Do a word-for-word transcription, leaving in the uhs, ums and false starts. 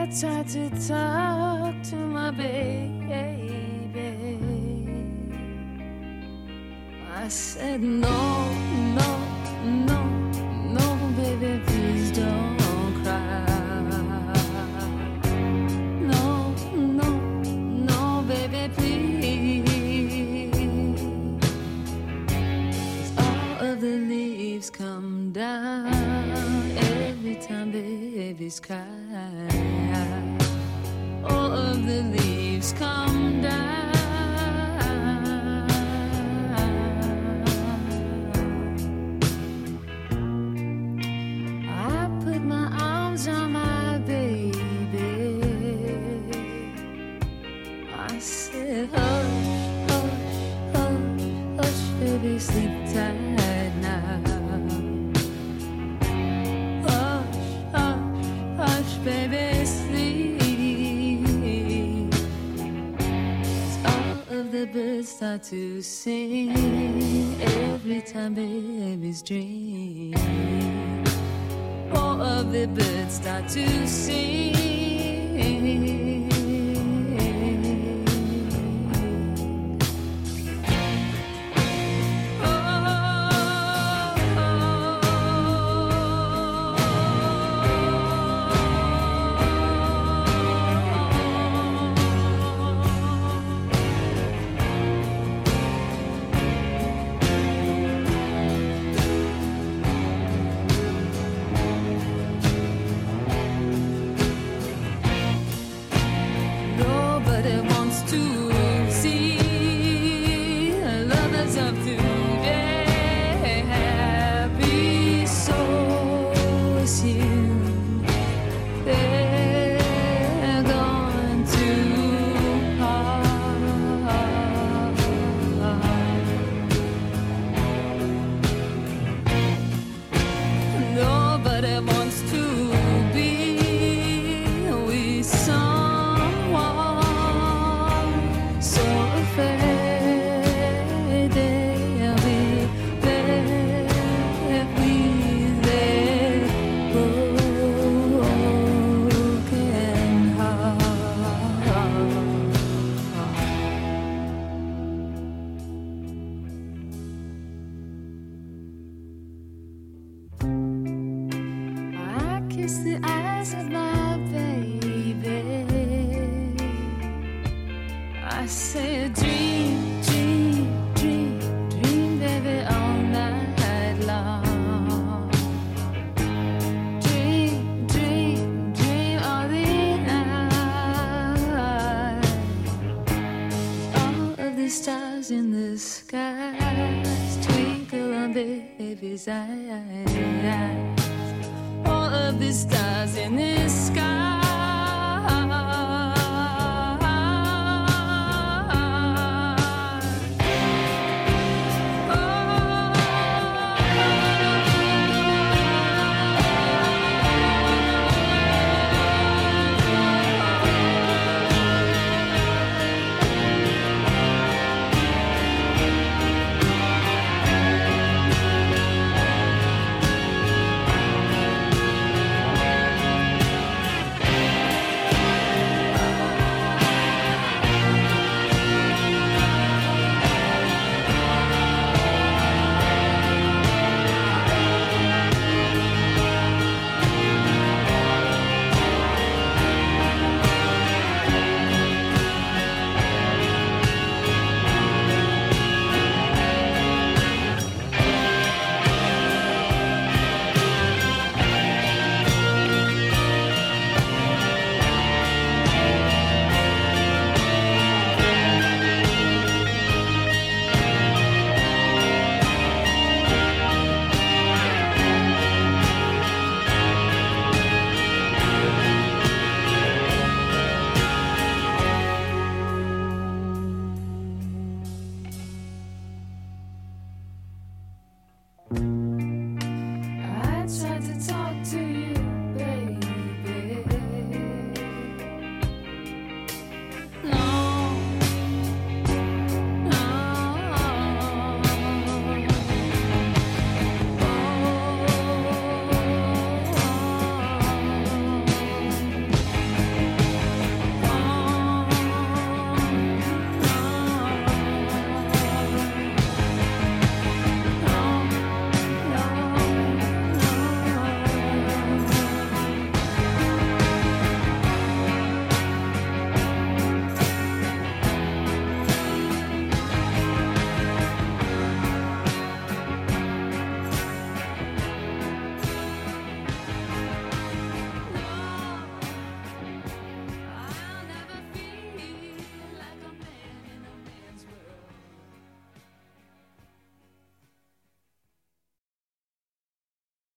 tried to talk to my baby. I said no, no, no, no, baby, please don't cry. No, no, no, baby, please. 'Cause all of the leaves come down every time babies cry. All of the leaves come down. Sleep tight now. Hush, hush, hush, baby, sleep. All of the birds start to sing every time babies dream. All of the birds start to sing. Eyes. All of the stars in the sky.